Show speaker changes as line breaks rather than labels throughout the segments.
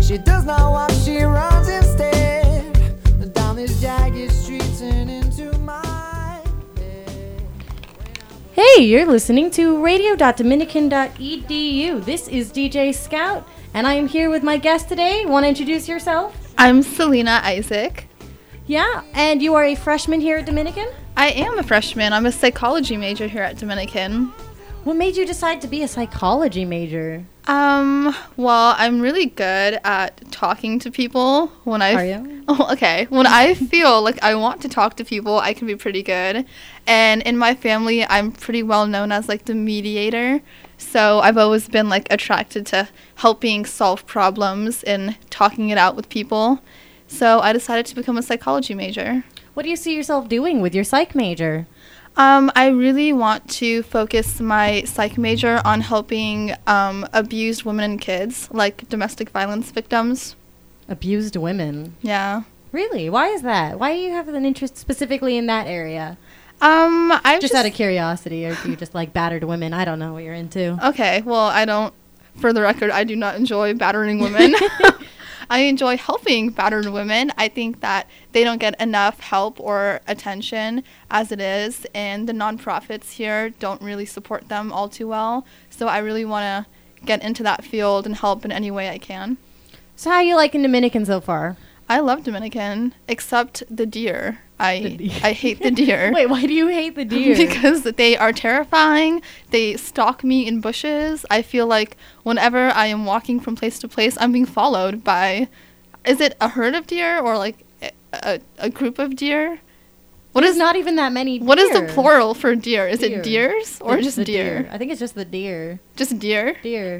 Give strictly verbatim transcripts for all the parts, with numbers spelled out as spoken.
She does not walk, she runs instead. Down these jagged streets and into my bed.
Hey, you're listening to radio dot dominican dot e d u. This is D J Scout, and I am here with my guest today. Want to introduce yourself?
I'm Selena Isaac.
Yeah, and you are a freshman here at Dominican?
I am a freshman. I'm a psychology major here at Dominican.
What made you decide to be a psychology major?
Um, well, I'm really good at talking to people when I...
Are you?
Oh, okay. When I feel like I want to talk to people, I can be pretty good. And in my family, I'm pretty well known as, like, the mediator. So I've always been, like, attracted to helping solve problems and talking it out with people. So I decided to become a psychology major.
What do you see yourself doing with your psych major?
Um, I really want to focus my psych major on helping um, abused women and kids, like domestic violence victims.
Abused women?
Yeah.
Really? Why is that? Why do you have an interest specifically in that area?
Um, I
just, just out of curiosity, or do you just like battered women? I don't know what you're into.
Okay, well, I don't, for the record, I do not enjoy battering women. I enjoy helping battered women. I think that they don't get enough help or attention as it is, and the nonprofits here don't really support them all too well. So I really want to get into that field and help in any way I can.
So how are you liking Dominican so far?
I love Dominican, except the deer. I
the deer.
I hate the deer.
Wait, why do you hate the deer?
Because they are terrifying. They stalk me in bushes. I feel like whenever I am walking from place to place, I'm being followed by, is it a herd of deer or like a, a, a group of deer? What
There's
is
not even that many deer.
What is the plural for deer? Is
deer.
it deers or
It's
just
the
deer?
deer? I think it's just the deer.
Just deer?
Deer.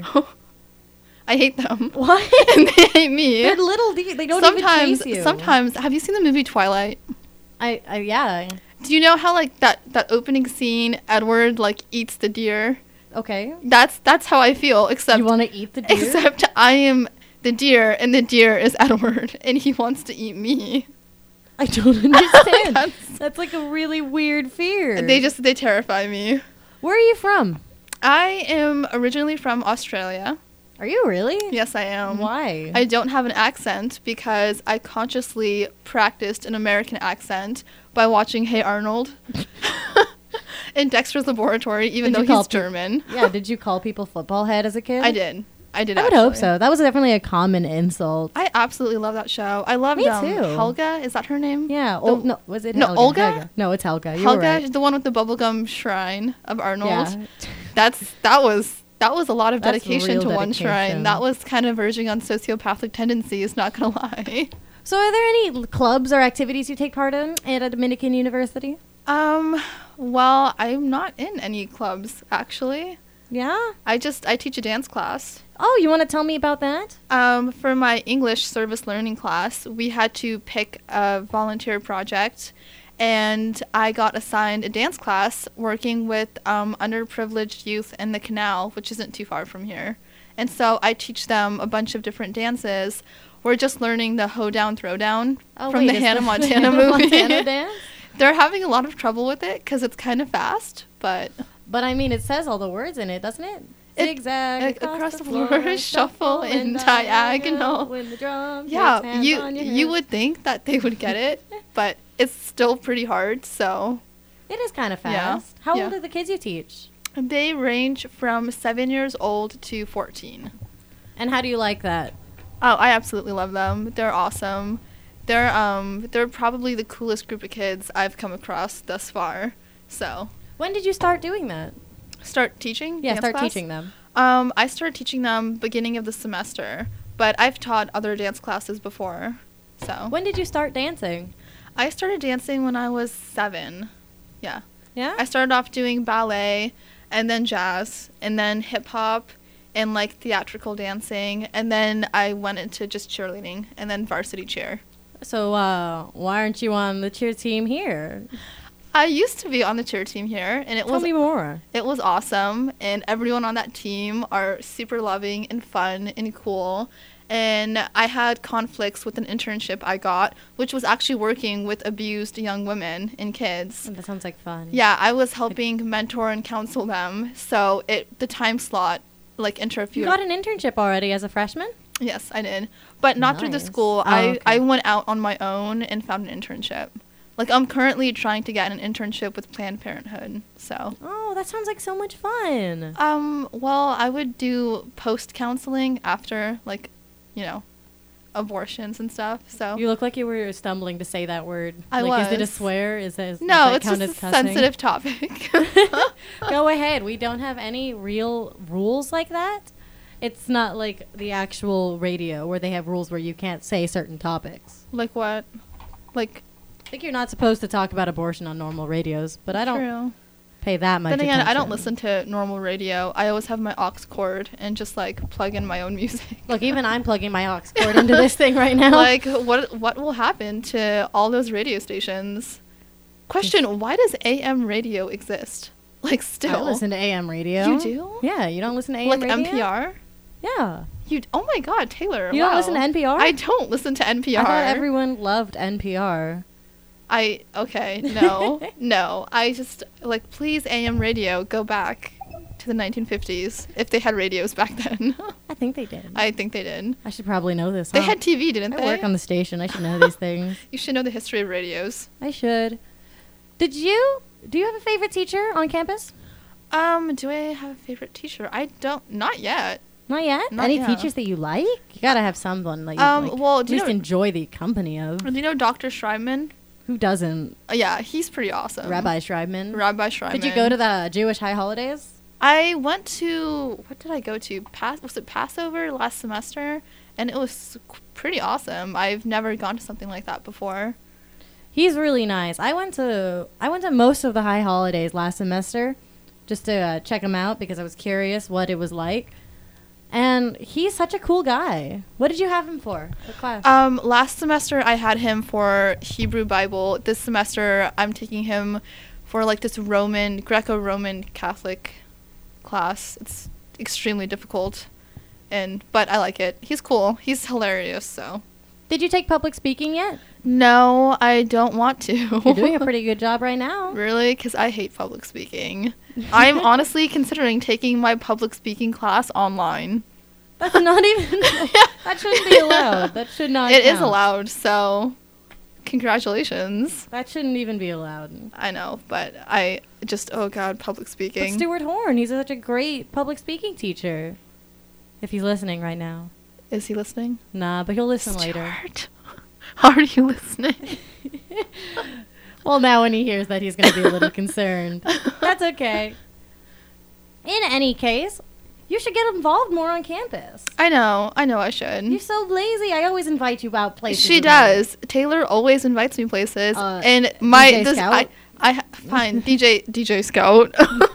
I hate them.
Why?
And they hate me.
They're little deer. They don't
sometimes,
even chase you.
Sometimes, have you seen the movie Twilight?
I, I yeah.
Do you know how like that, that opening scene, Edward like eats the deer?
Okay.
That's that's how I feel. Except
you want to eat the deer.
Except I am the deer, and the deer is Edward, and he wants to eat me.
I don't understand.
that's,
that's like a really weird fear.
They just they terrify me.
Where are you from?
I am originally from Australia.
Are you really?
Yes, I am.
Why?
I don't have an accent because I consciously practiced an American accent by watching Hey Arnold in Dexter's Laboratory, even
did
though he's German.
Yeah, did you call people football head as a kid?
I did. I did
I would
actually.
hope so. That was definitely a common insult.
I absolutely love that show. I loved
Me
um,
too.
Helga. Is that her name?
Yeah.
The,
Oh, no, was it
no,
Helga?
Olga?
Helga? No, it's Helga. You
Helga,
were right.
the one with the bubblegum shrine of Arnold.
Yeah.
That's that was that was a lot of
That's
dedication to
real
one
dedication.
shrine. That was kind of verging on sociopathic tendencies, not gonna lie.
So are there any l- clubs or activities you take part in at a Dominican university?
Um, well, I'm not in any clubs actually.
Yeah?
I just I teach a dance class.
Oh, you want to tell me about that?
Um, for my English service learning class, we had to pick a volunteer project, and I got assigned a dance class working with um, underprivileged youth in the Canal, which isn't too far from here. And so I teach them a bunch of different dances. We're just learning the Hoedown Throwdown
Oh,
from
wait,
the
is
Hannah
the
Montana
Hannah
movie.
Montana dance?
They're having a lot of trouble with it because it's kind of fast, but...
But I mean, it says all the words in it, doesn't it?
It-
Zigzag
ac-
across, the floor,
shuffle in diagonal.
When the drum
Yeah,
hits hands
you
on your
you
head.
would think that they would get it, but it's still pretty hard, so...
It is kind of
Yeah,
fast. How
yeah.
old are the kids you teach?
They range from seven years old to fourteen.
And how do you like that?
Oh, I absolutely love them. They're awesome. They're um they're probably the coolest group of kids I've come across thus far. So,
When did you start doing that?
start teaching?
Yeah,
dance
start
class?
teaching them.
Um, I started teaching them beginning of the semester, but I've taught other dance classes before. So,
When did you start dancing?
I started dancing when I was seven. Yeah.
Yeah?
I started off doing ballet and then jazz and then hip hop and like theatrical dancing, and then I went into just cheerleading and then varsity cheer.
So, uh, why aren't you on the cheer team here?
I used to be on the cheer team here, and it
Tell
was
me more.
it was awesome, and everyone on that team are super loving and fun and cool. And I had conflicts with an internship I got, which was actually working with abused young women and kids.
That sounds like fun.
Yeah, I was helping mentor and counsel them. So it the time slot like interfered.
You got an internship already as a freshman?
Yes, I did. But not through the
Nice.
school.
Oh,
I,
okay.
I went out on my own and found an internship. Like, I'm currently trying to get an internship with Planned Parenthood. So,
Oh, that sounds like so much fun.
um, well, I would do post-counseling after, like, you know, abortions and stuff. So,
You look like you were stumbling to say that word.
I
like, Is it a
was.
swear? Is that, does
no,
that
it's
count
just
as
a
cussing?
sensitive topic.
Go ahead. We don't have any real rules like that. It's not like the actual radio where they have rules where you can't say certain topics.
Like what? Like,
I think you're not supposed to talk about abortion on normal radios, but I don't
true.
pay that much
Then again, I don't
attention.
listen to normal radio. I always have my aux cord and just, like, plug in my own music.
Look, even I'm plugging my aux cord into this thing right now.
Like, what what will happen to all those radio stations? Question, why does A M radio exist? Like, still.
I listen to A M radio.
You do?
Yeah, you don't listen to A M
Like
radio?
N P R?
Yeah.
You d- oh my god, Taylor.
You don't
wow.
listen to N P R?
I don't listen to N P R.
I thought everyone loved N P R.
I okay, no. no. I just like please A M radio go back to the nineteen fifties if they had radios back then.
I think they did.
I think they did.
I should probably know this.
They
huh?
had T V, didn't
I
they?
work on the station. I should know these things.
You should know the history of radios.
I should. Did you? Do you have a favorite teacher on campus?
Um, do I have a favorite teacher? I don't. Not yet.
Not yet.
Not
Any
yet.
teachers that you like? You gotta have someone like.
Um,
like,
well,
at
do you
least
know-
enjoy the company of.
Do you know Doctor Schreibman?
Who doesn't?
Uh, yeah, he's pretty awesome.
Rabbi Schreibman.
Rabbi Schreibman.
Did you go to the Jewish high holidays?
I went to what did I go to? Pass was it Passover last semester, and it was qu- pretty awesome. I've never gone to something like that before.
He's really nice. I went to I went to most of the high holidays last semester, just to uh, check him out because I was curious what it was like. And he's such a cool guy. What did you have him for? What class?
Um, last semester I had him for Hebrew Bible. This semester I'm taking him for like this Roman Greco-Roman Catholic class. It's extremely difficult, and but I like it. He's cool. He's hilarious. So.
Did you take public speaking yet?
No, I don't want to.
You're doing a pretty good job right now.
Really? Because I hate public speaking. I'm honestly considering taking my public speaking class online.
That's not even. That shouldn't be allowed. That should not.
It is
count.
allowed, so congratulations.
That shouldn't even be allowed.
I know, but I just, oh god, public
But
speaking.
Stuart Horn, he's such a great public speaking teacher. If he's listening right now.
Is he listening?
Nah, but he'll listen later.
Stuart, are you listening?
Well, now when he hears that, he's going to be a little concerned. That's okay. In any case, you should get involved more on campus.
I know, I know I should.
You're so lazy. I always invite you out places.
She
with me.
does. Taylor always invites me places,
Uh,
and my
D J
this
Scout?
I I ha- fine D J D J Scout.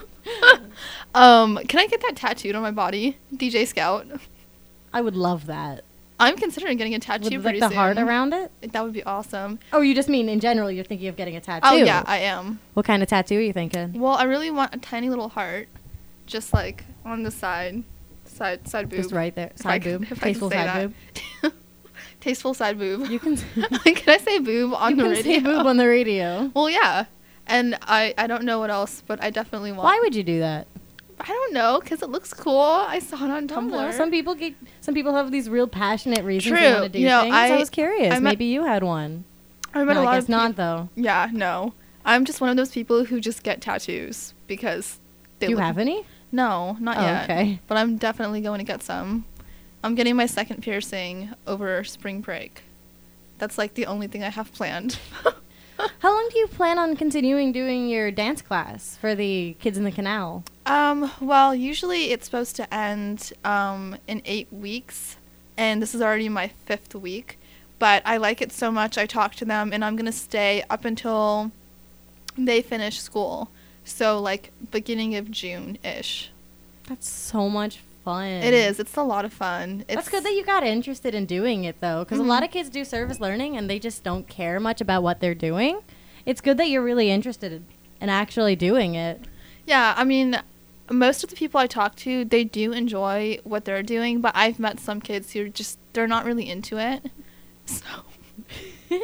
um, can I get that tattooed on my body, D J Scout?
I would love that.
I'm considering getting a tattoo
With like
pretty
the
soon.
heart around it?
That would be awesome.
Oh, you just mean in general you're thinking of getting a tattoo?
Oh yeah, I am.
What kind of tattoo are you thinking?
Well, I really want a tiny little heart, just like on the side, side side boob.
Just right there.
If I
Side
can-
boob.
if I can
Tasteful
say
side
that.
boob.
Tasteful side boob.
You can,
Can I say boob on
you
the
can
radio?
say boob on the radio.
Well, yeah. And I, I don't know what else, but I definitely want.
Why would you do that?
I don't know, because it looks cool. I saw it on
I don't know.
Tumblr.
Some people get. Some people have these real passionate reasons
True.
they want to do
You know,
things.
I-
I, was curious.
I met-
Maybe you had one.
I met
No,
a lot
I guess
of
not
peop-
though.
Yeah, no. I'm just one of those people who just get tattoos because they
Do you
look-
have any?
No, not
Oh,
yet.
okay.
But I'm definitely going to get some. I'm getting my second piercing over spring break. That's like the only thing I have planned.
How long do you plan on continuing doing your dance class for the kids in the canal?
Um, well, usually it's supposed to end um, in eight weeks, and this is already my fifth week. But I like it so much, I talked to them, and I'm going to stay up until they finish school. So, like, beginning of June-ish.
That's so much fun.
It is. It's a lot of fun. It's
That's good that you got interested in doing it, though, because
Mhm.
a lot of kids do service learning and they just don't care much about what they're doing. It's good that you're really interested in, in actually doing it.
Yeah, I mean, most of the people I talk to, they do enjoy what they're doing, but I've met some kids who are just, they're not really into it. So,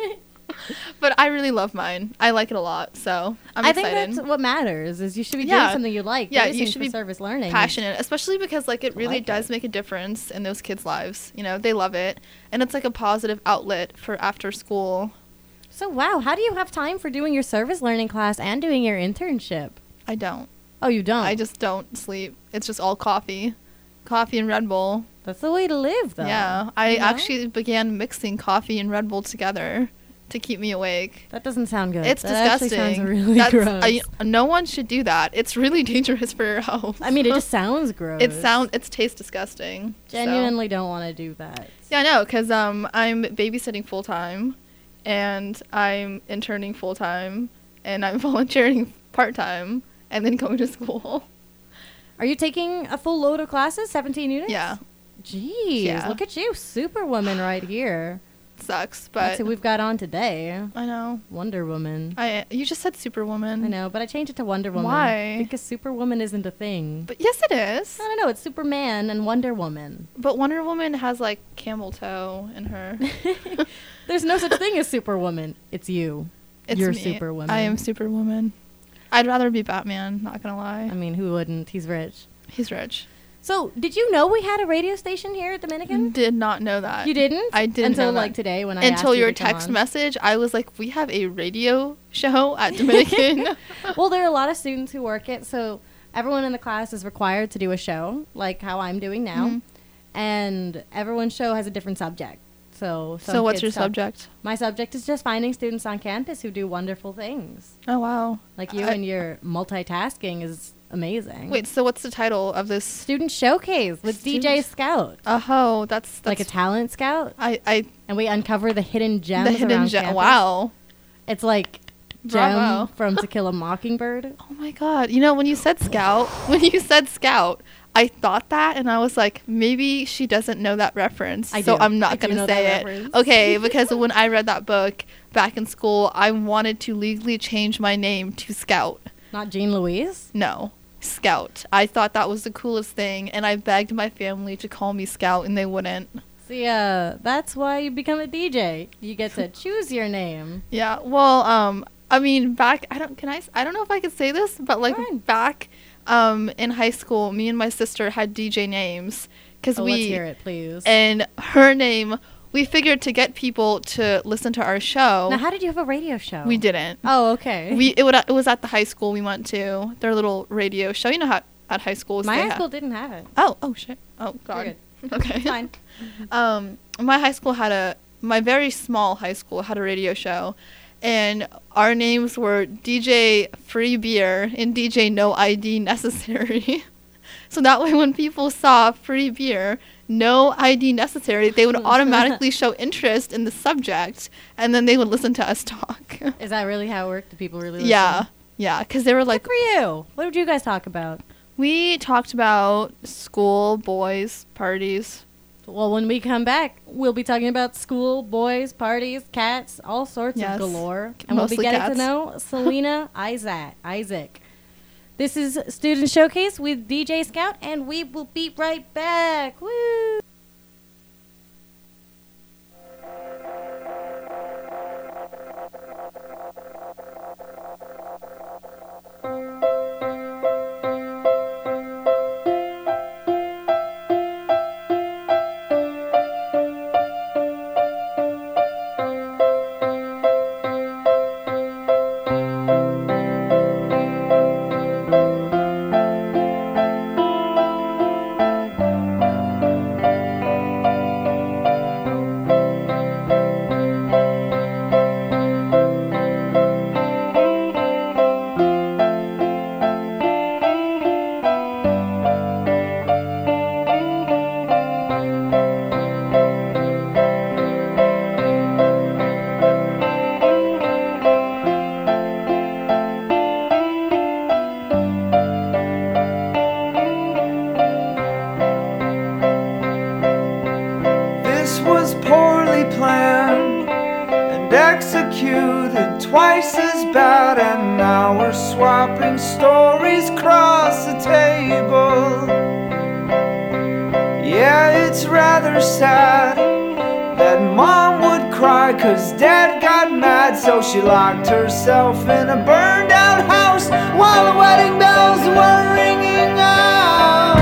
But I really love mine. I like it a lot, so I'm
I
excited.
think that's what matters is you should be
Yeah.
doing something you like.
Yeah,
You're
you
listening
should
for
be
service learning.
Passionate, especially because like it
I
really
like
does
it.
make a difference in those kids' lives. You know, they love it, and it's like a positive outlet for after school.
So wow, how do you have time for doing your service learning class and doing your internship?
I don't.
Oh, you don't.
I just don't sleep. It's just all coffee, coffee and Red Bull.
That's the way to live, though.
Yeah, I
You know?
actually began mixing coffee and Red Bull together to keep me awake.
That doesn't sound good.
It's
that
disgusting.
Actually sounds really
That's,
gross.
I, no one should do that. It's really dangerous for your health.
I mean, it just sounds gross.
It sounds. It tastes disgusting. so.
Genuinely don't want to do that.
Yeah, I know, because um, I'm babysitting full time, and I'm interning full time, and I'm volunteering part time, and then going to school.
Are you taking a full load of classes? seventeen units?
Yeah,
Jeez,
Yeah.
look at you, Superwoman right here.
sucks,
That's
but
who we've got on today.
I know.
Wonder Woman.
I you just said Superwoman.
I know, but I changed it to Wonder Woman.
Why?
Because Superwoman isn't a thing.
But yes, it is.
I don't know, it's Superman and Wonder Woman.
But Wonder Woman has like camel toe in her.
There's no such thing as Superwoman. It's you.
It's
You're
me.
Superwoman.
I am Superwoman. I'd rather be Batman. Not gonna lie.
I mean, who wouldn't? He's rich.
He's rich.
So, did you know we had a radio station here at Dominican?
Did not know that.
You didn't?
I didn't
until
know that.
like today when I asked
Until
you
your
to come
text
on.
message, I was like, we have a radio show at Dominican.
Well, there are a lot of students who work it, so everyone in the class is required to do a show, like how I'm doing now,
Mhm.
and everyone's show has a different subject. So, some
So what's
kids
your
talk-
subject?
My subject is just finding students on campus who do wonderful things.
Oh wow.
Like you
I-
and your multitasking is amazing.
Wait, so what's the title of this?
Student showcase with D J
Student-
Scout,
Oh, that's, that's
like a talent scout,
I I
and we uncover the hidden gems
the hidden
around
gem.
campus.
Wow.
It's like
Bravo.
Gem from To Kill a Mockingbird.
Oh my god. You know, when you said scout, when you said scout, I thought that and I was like, maybe she doesn't know that reference.
I
so
do.
I'm not
I do
going
know
to say
that
it.
reference.
Okay, because when I read that book back in school, I wanted to legally change my name to Scout.
Not Jean Louise.
No, Scout. I thought that was the coolest thing and I begged my family to call me Scout and they wouldn't.
See, uh, that's why you become a D J. You get to choose your name.
Yeah. Well, um I mean, back I don't can I s- I don't know if I could say this, but like
Fine.
back um in high school, me and my sister had D J names cuz
Oh,
we
let's hear it, please.
and her name, we figured to get people to listen to our show.
Now, how did you have a radio show?
We didn't.
Oh, okay.
We it would it was at the high school we went to. Their little radio show. You know how at high schools
My
they
high
have-
school didn't have it.
Oh, oh shit. Oh god.
You're
Okay.
Fine.
um my high school had a my very small high school had a radio show and our names were D J Free Beer and D J No I D Necessary. So that way when people saw free beer, no I D necessary, they would automatically show interest in the subject and then they would listen to us talk.
Is that really how it worked? Do people really listen?
Yeah. Yeah, cuz they were
Good
like
for you. What did you guys talk about?
we talked about school, boys, parties.
Well, when we come back, we'll be talking about school, boys, parties, cats, all sorts
Yes.
of galore. And we'll be
Mostly
getting
cats.
to know Selena Isaac. Isaac. This is Student Showcase with D J Scout, and we will be right back. Woo!
This was poorly planned and executed twice as bad, and now we're swapping stories across the table. Yeah, it's rather sad that mom would cry 'cause dad got mad, so she locked herself in a burned out house while the wedding bells were ringing out.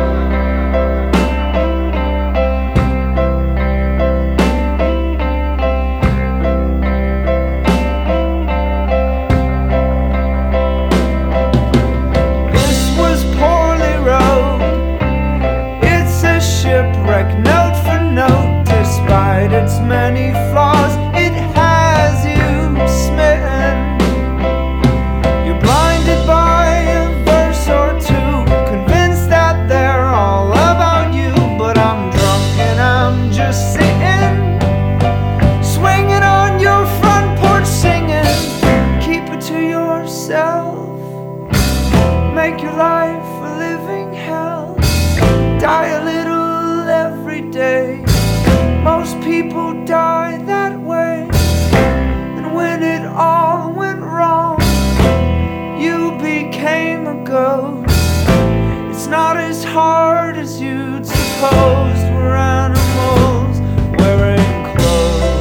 This was poorly rowed. It's a shipwreck, note for note. Despite its many flaws, it has you smitten. You're blinded by a verse or two, convinced that they're all about you. But I'm drunk and I'm just sitting, swinging on your front porch singing. Keep it to yourself, make your life a living hell. Die a little every day. Most people die that way. And when it all went wrong, you became a ghost. It's not as hard as you'd supposed. We're animals wearing clothes.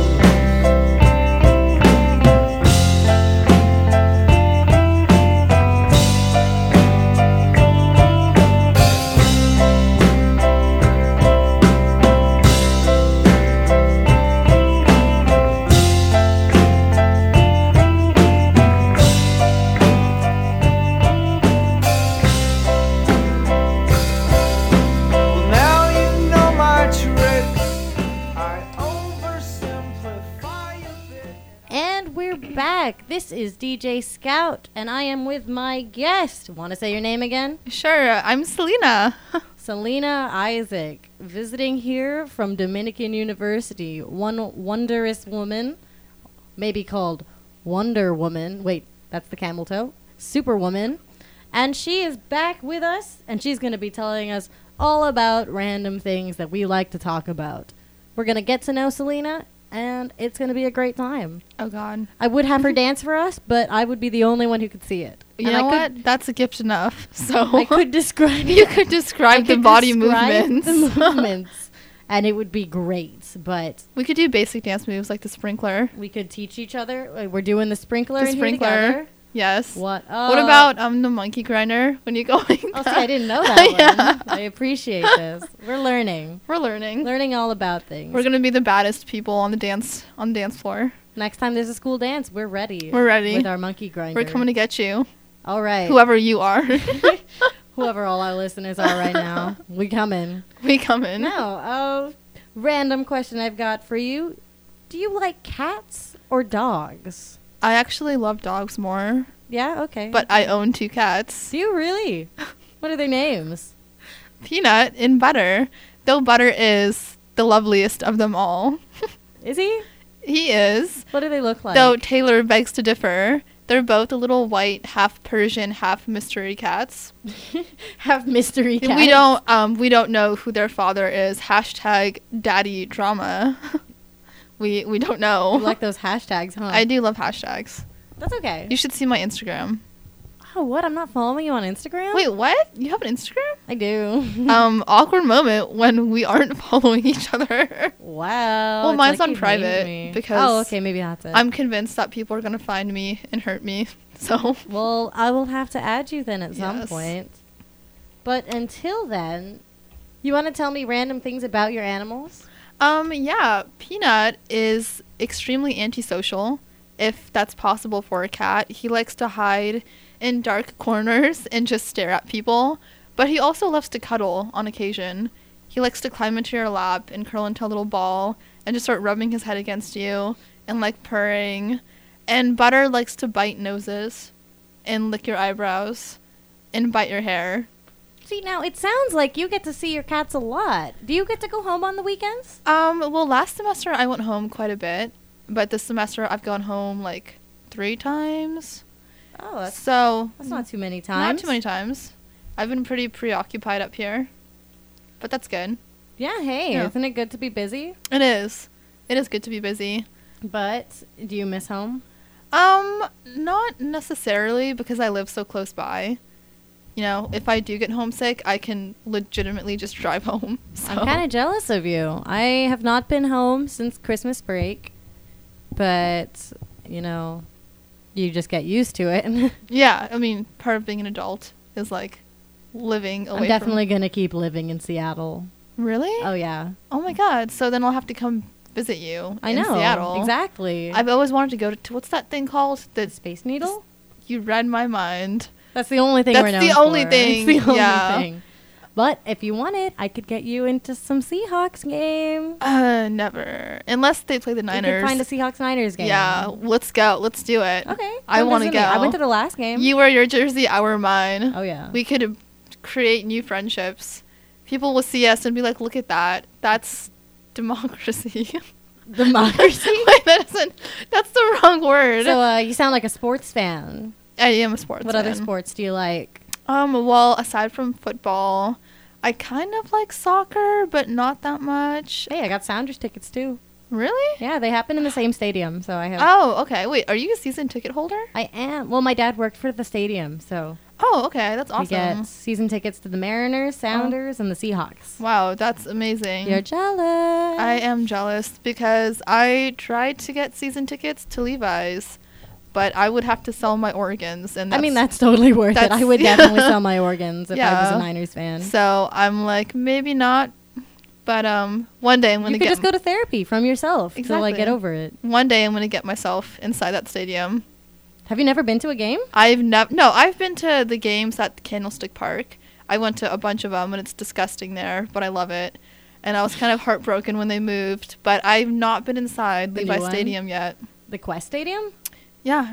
Well, now you know my tricks. I oversimplify a bit.
And we're back. This is D J Scout, and I am with my guest. Want to say your name again?
Sure, I'm Selena.
Selena Isaac, visiting here from Dominican University. One wondrous woman, maybe called Wonder Woman. Wait, that's the camel toe. Superwoman. And she is back with us, and she's going to be telling us all about random things that we like to talk about. We're going to get to know Selena, and it's going to be a great time.
Oh, God.
I would have her dance for us, but I would be the only one who could see it.
You
And
know
I could,
what? That's a gift enough. So
I could describe
you
it.
could
I
describe the
could
body
describe
movements.
the movements, and it would be great. But
We could do basic dance moves like the sprinkler.
we could teach each other. Wait, we're doing the sprinkler
The
in here
sprinkler.
together.
Yes.
What?
What
uh,
about um the monkey grinder when you go like
Oh, see,
that?
I didn't know that
Yeah.
one. I appreciate this. We're learning,
We're learning.
learning all about things.
We're gonna be the baddest people on the dance on the dance floor.
Next time there's a school dance, we're ready.
We're ready.
with our monkey grinder.
We're coming to get you,
All right,
whoever you are.
whoever all our listeners are right now, we coming.
we coming.
No, oh, random question I've got for you. Do you like cats or dogs?
I actually love dogs more,
Yeah, okay.
but I own two cats,
do you really? What are their names?
Peanut and Butter. Though Butter is the loveliest of them all.
Is he?
He is.
What do they look like?
Though Taylor begs to differ. They're both a little white, half Persian, half mystery cats.
Have mystery cats.
We don't um we don't know who their father is. Hashtag daddy drama. we we don't know.
You like those hashtags, huh?
I do love hashtags.
That's okay.
You should see my Instagram.
Oh, what? I'm not following you on Instagram?
Wait, what? You have an Instagram?
I do.
um, awkward moment when we aren't following each other.
Wow.
Well,
it's
mine's
like
on
you
private
hate me.
because
Oh, okay, maybe that's it.
I'm convinced that people are gonna find me and hurt me. So
Well, I will have to add you then at some
Yes.
point. But until then, you want to tell me random things about your animals?
Um, yeah, Peanut is extremely antisocial, if that's possible for a cat. He likes to hide in dark corners and just stare at people, but he also loves to cuddle on occasion. He likes to climb into your lap and curl into a little ball and just start rubbing his head against you and like purring. And Butter likes to bite noses and lick your eyebrows and bite your hair.
See, now it sounds like you get to see your cats a lot. Do you get to go home on the weekends?
Um, well, last semester I went home quite a bit, but this semester I've gone home like three times.
Oh, that's,
So,
that's not too many
not
times.
too many times. I've been pretty preoccupied up here, but that's good.
Yeah, hey,
Yeah.
isn't it good to be busy?
It is. It is good to be busy.
But do you miss home?
Um, not necessarily because I live so close by. You know, if I do get homesick, I can legitimately just drive home. So.
I'm kind of jealous of you. I have not been home since Christmas break. but you know, you just get used to it.
Yeah, I mean, part of being an adult is like living away
I'm definitely
from...
gonna keep living in Seattle.
Really?
Oh yeah,
Oh my god. So then I'll have to come visit you
I
in
know
Seattle.
exactly.
I've always wanted to go to, to what's that thing called? The
Space Needle.
You read my mind.
That's the only thing
That's
we're known
the only
for.
thing,
It's the only
yeah.
thing. But if you want it, I could get you into some Seahawks game.
Uh, never. Unless they play the
You
Niners.
could find a Seahawks Niners game.
Yeah, let's go. Let's do it.
Okay.
I
come
want to
visit
go.
me. I went to the last game.
You wear your jersey, I wear mine.
Oh yeah.
We could create new friendships. People will see us and be like, look at that. That's democracy.
Democracy.
Wait, that isn't, that's the wrong word.
So uh, you sound like a sports fan.
I am a sports
What other
fan.
sports do you like?
Um, well, aside from football, I kind of like soccer, but not that much.
Hey, I got Sounders tickets too.
Really?
Yeah, they happen in the same stadium, so I have.
Oh, okay. Wait, are you a season ticket holder?
I am. Well, my dad worked for the stadium, so
Oh, okay. That's
we
awesome.
get season tickets to the Mariners, Sounders, and the Seahawks.
Wow, that's amazing.
You're jealous.
I am jealous because I tried to get season tickets to Levi's, but I would have to sell my organs, and
I
that's,
mean, that's totally worth it.
that's-
I would definitely sell my organs if I was
Yeah.
a Niners fan.
so I'm like maybe not, but um one day I'm
You
gonna
could
get
just go to therapy from yourself to like
Exactly.
get over it.
one day I'm gonna get myself inside that stadium.
Have you never been to a game?
I've never no I've been to the games at Candlestick Park. I went to a bunch of them and it's disgusting there, but I love it. And I was kind of heartbroken when they moved, but I've not been inside
The new
Levi
one?
Stadium yet.
The Quest Stadium?
Yeah,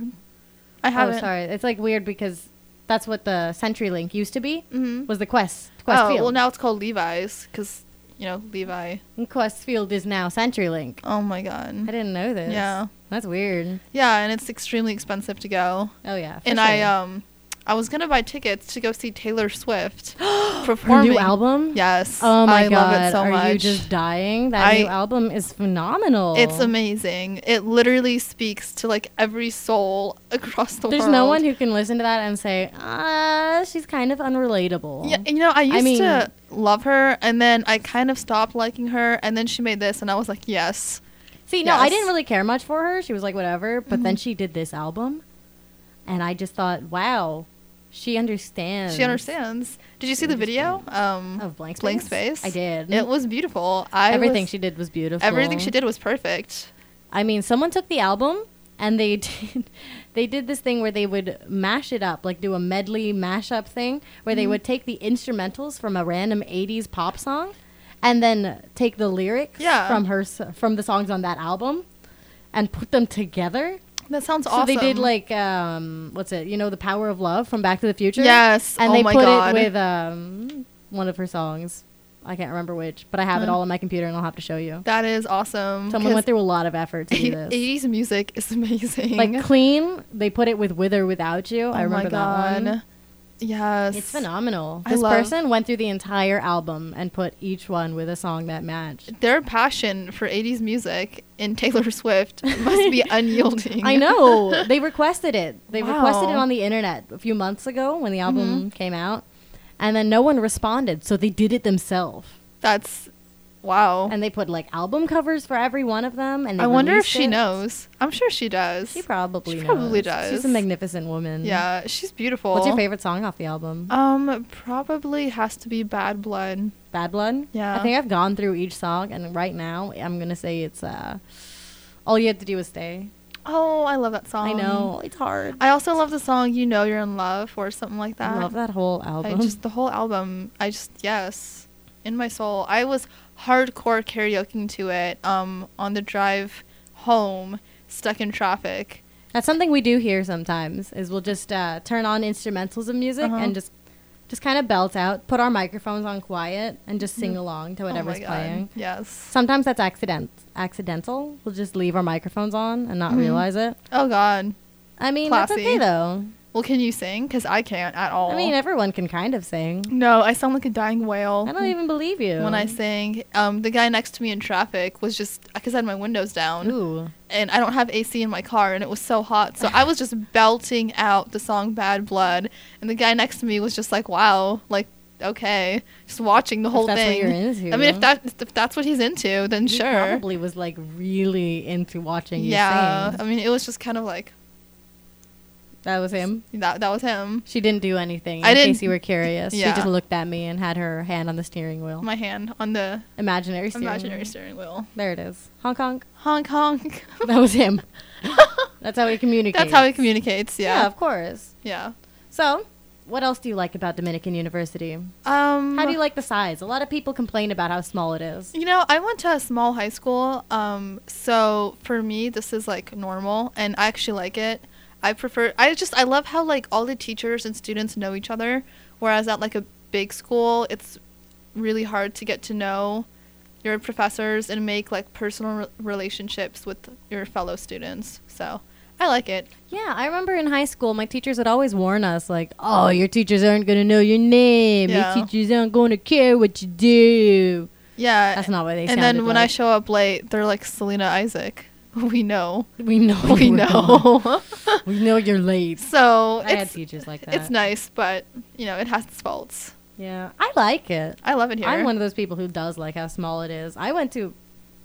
I haven't.
Oh, sorry. It's like weird because that's what the CenturyLink used to be.
Mm-hmm.
Was the Quest Quest
Oh
Field?
well, now it's called Levi's because you know Levi.
And Quest Field is now CenturyLink.
Oh my
I
god.
didn't know this.
Yeah.
That's weird.
Yeah, and it's extremely expensive to go.
Oh yeah. for
and I
sure.
um I was gonna buy tickets to go see Taylor Swift
Her
performing.
new album.
Yes.
Oh my
I
god.
love it so
Are
much.
you just dying? That
I-
new album is phenomenal.
It's amazing. It literally speaks to like every soul across the
There's
world.
no one who can listen to that and say, ah, she's kind of unrelatable.
Yeah, you know, I used
mean-
to love her, and then I kind of stopped liking her, and then she made this, and I was like, yes.
See, no, I
Yes.
didn't really care much for her. She was like, whatever. But then
Mhm.
she did this album. And I just thought, wow, she understands.
She understands. Did you see the video? Um,
Of Blank Space?
Blank Space?
I did.
It was beautiful. I
Everything
was-
she did was beautiful.
Everything she did was perfect.
I mean, someone took the album and they did they did this thing where they would mash it up, like do a medley mashup thing where they
Mhm.
would take the instrumentals from a random eighties pop song and then take the lyrics
Yeah.
from her s- from the songs on that album and put them together.
That sounds
So
awesome.
they did like um what's it? You know, The Power of Love from Back to the Future?
Yes.
And
oh
they
my
put
god.
it with um one of her songs. I can't remember which, but I have it
Huh.
all on my computer and I'll have to show you.
That is awesome.
Someone went through a lot of effort to do this.
eighties music is amazing.
Like Clean, they put it with With or Without You.
oh
I remember
my god.
that one.
Yes.
It's phenomenal.
I
This
love-
person went through the entire album and put each one with a song that matched.
Their passion for eighties music in Taylor Swift must be unyielding.
I know. They requested it. They requested it
Wow.
on the internet a few months ago when the album
Mhm.
came out. And then no one responded, so they did it themselves.
That's wow.
And they put like album covers for every one of them. And they
I wonder if
released
she
it.
knows. I'm sure she does.
She probably
She probably
knows. She's
does.
a magnificent woman.
Yeah, she's beautiful.
What's your favorite song off the album?
Um, probably has to be Bad Blood.
Bad Blood?
Yeah.
I think I've gone through each song, and right now I'm gonna say it's uh, All You Have to Do Is Stay.
Oh, I love that song.
I know it's hard.
I also love the song "You Know You're in Love" or something like that.
I love that whole album.
I just the whole album. I just yes, in my soul. I was hardcore karaokeing to it. Um, on the drive home, stuck in traffic.
That's something we do here sometimes. Is we'll just uh, turn on instrumentals of music
Uh-huh.
and just just kind of belt out, put our microphones on quiet, and just sing
Mhm.
along to
Oh my
whatever's
God.
playing.
Yes.
Sometimes that's accident accidental. We'll just leave our microphones on and not
Mhm.
realize it.
Oh God.
I mean,
Classy.
that's okay though.
Well, can you sing? Because I can't at all.
I mean, everyone can kind of sing.
no, I sound like a dying whale.
I don't even believe you.
when I sing. Um, the guy next to me in traffic was just because I had my windows down.
Ooh.
And I don't have A C in my car, and it was so hot. So I was just belting out the song "Bad Blood," and the guy next to me was just like, "Wow, like okay, just watching the whole
that's
thing.
what you're into.
I mean, if that if that's what he's into, then
he
sure.
probably was like really into watching you
Yeah,
sing.
I mean, it was just kind of like
That was him.
that. That was him.
She didn't do anything. In
I didn't-
case you were curious,
Yeah.
she just looked at me and had her hand on the steering wheel.
My hand on the
Imaginary steering
imaginary
wheel.
steering wheel.
There it is. Honk honk.
Honk honk.
That was him. That's how he communicates.
That's how he communicates.
Yeah,
Yeah.
of course.
Yeah.
So, what else do you like about Dominican University?
Um.
How do you like the size? A lot of people complain about how small it is.
You know, I went to a small high school, um, so for me, this is like normal, and I actually like it. I prefer. I just I love how like all the teachers and students know each other, whereas at like a big school, it's really hard to get to know your professors and make like personal re- relationships with your fellow students. So I like it.
Yeah, I remember in high school, my teachers would always warn us, like, "Oh, your teachers aren't gonna know your name.
Yeah.
Your teachers aren't gonna care what you do."
Yeah.
That's not what they
And
sounded
then when I
like.
show up late, they're like Selena Isaac. We know.
We know.
We
we're gone.
know.
We know you're late.
So
I had
it's
teachers like that.
it's nice, but you know it has its faults.
Yeah, I like it.
I love it here.
I'm one of those people who does like how small it is. I went to,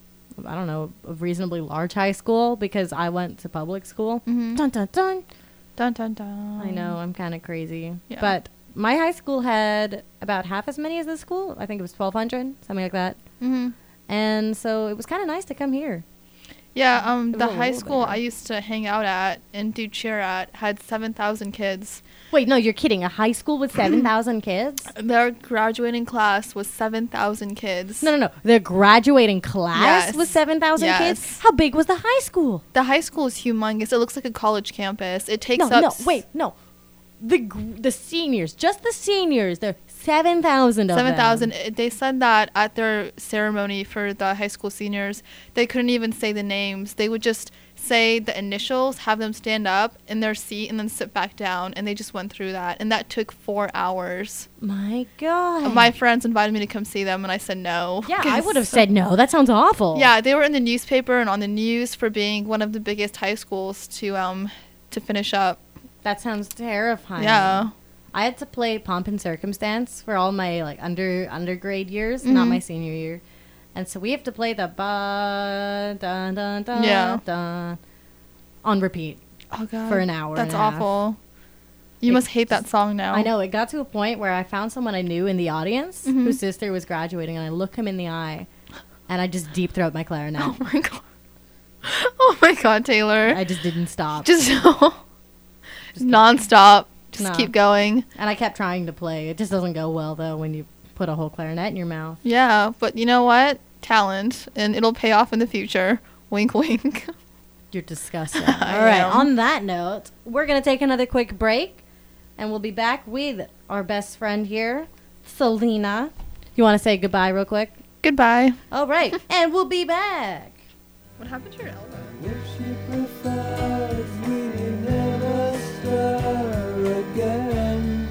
I don't know, a reasonably large high school because I went to public school.
Mhm.
Dun dun dun.
Dun dun dun.
I know, I'm kind of crazy.
Yeah.
But my high school had about half as many as this school. I think it was twelve hundred, something like that.
Mm-hmm.
And so it was kind of nice to come here.
Yeah, um,
It was
the
a
high
little
school
bigger.
I used to hang out at and do cheer at had seven thousand kids.
Wait, no, you're kidding. A high school with seven thousand kids?
Their graduating class was seven thousand kids.
No, no, no. The graduating class
Yes.
was seven thousand
Yes.
kids? How big was the high school?
The high school is humongous. It looks like a college campus. It takes
No,
up
no,
s-
wait, no. The gr- the seniors, just the seniors, there are seven thousand of them.
seven thousand. They said that at their ceremony for the high school seniors, they couldn't even say the names. They would just say the initials, have them stand up in their seat, and then sit back down. And they just went through that. And that took four hours.
My God.
My friends invited me to come see them, and I said no.
yeah, I
'Cause-
would have said no. That sounds awful.
Yeah, they were in the newspaper and on the news for being one of the biggest high schools to um to finish up.
That sounds terrifying.
Yeah.
I had to play Pomp and Circumstance for all my like under undergrade years, not
Mhm.
my senior year. And so we have to play the ba dun dun dun
Yeah.
dun on repeat.
Oh god.
For an hour
That's
and a half.
awful. You
It
must hate that song now.
I know. It got to a point where I found someone I knew in the audience
Mhm.
whose sister was graduating, and I look him in the eye, and I just deep throat my clarinet.
Oh my god. Oh my god, Taylor.
I just didn't stop.
just
Just
nonstop. Just
Nah.
keep going.
and I kept trying to play. It just doesn't go well, though, when you put a whole clarinet in your mouth.
Yeah, but you know what? Talent, and it'll pay off in the future. Wink, wink.
You're disgusting.
I
All right.
am.
On that note, we're going to take another quick break, and we'll be back with our best friend here, Selena. You want to say goodbye real quick?
Goodbye.
All right. And we'll be back.
What happened to your elbow?
If she prefers we never stir again,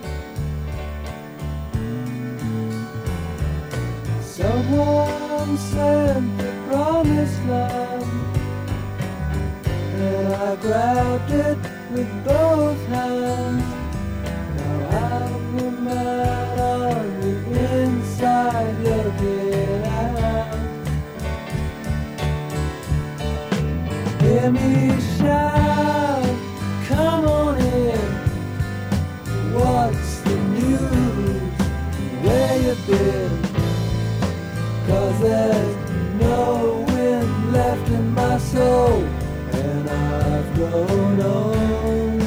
someone sent the promised land, and I grabbed it with both hands. Now I'm the man on the inside looking out. Hear me shout, come on in. What's the news? Where you been? Cause there's no wind left in my soul, and I've grown old.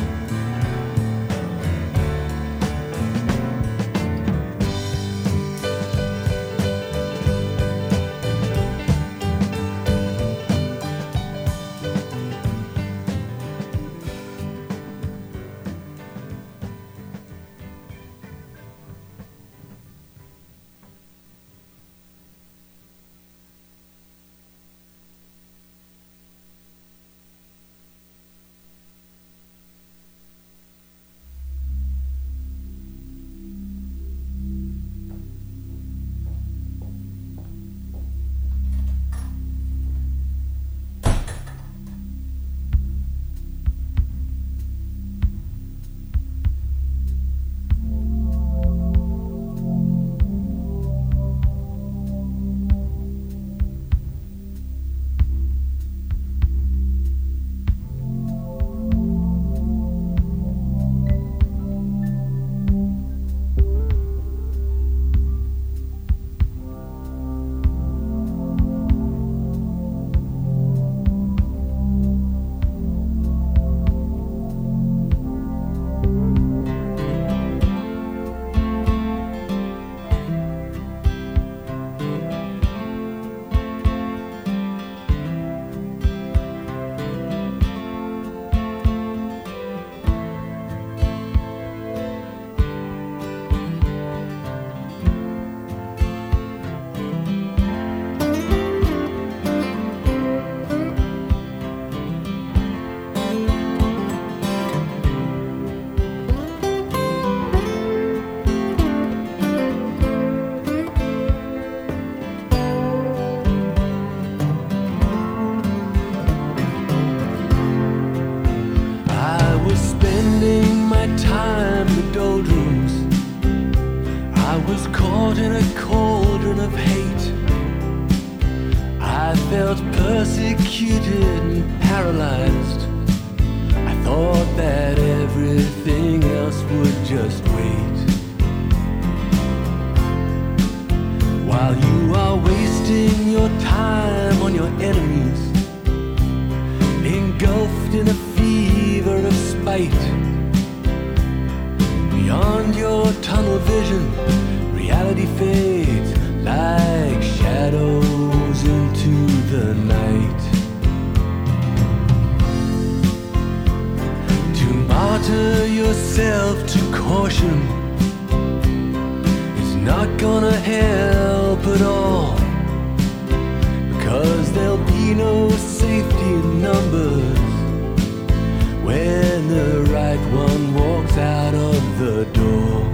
was caught in a cauldron of hate. I felt persecuted and paralyzed. I thought that everything else would just wait. While you are wasting your time on your enemies, engulfed in a fever of spite. Beyond your tunnel vision, reality fades like shadows into the night. To martyr yourself to caution is not gonna help at all, because there'll be no safety in numbers when the right one walks out of the door.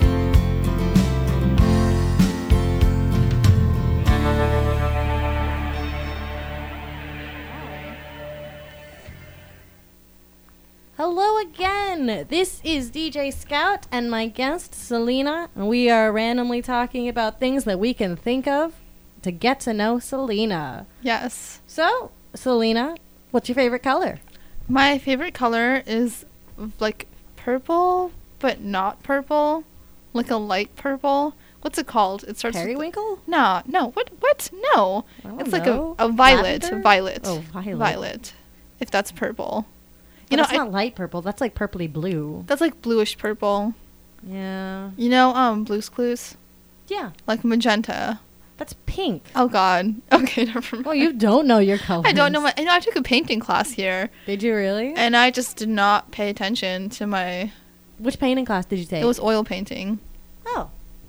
Hello again. This is D J Scout and my guest Selena, and we are randomly talking about things that we can think of to get to know Selena.
Yes.
So, Selena, what's your favorite color?
My favorite color is like purple, but not purple. Like a light purple. What's it called? It starts with
Periwinkle?
No, no. What? What? No.
I don't
It's like
know.
a, a violet.
Lavender?
Violet.
Oh, violet.
Violet. If that's purple.
You
You
know,
know,
that's
I,
not light purple. That's like purpley blue.
that's like bluish purple.
Yeah.
You know, um, Blue's Clues?
Yeah.
Like magenta.
That's pink.
Oh God. Okay, never mind.
Well, you don't know your colors.
I don't know my. You know, I took a painting class here,
Did you really?
and I just did not pay attention to my.
Which painting class did you take?
It was oil painting.
Oh.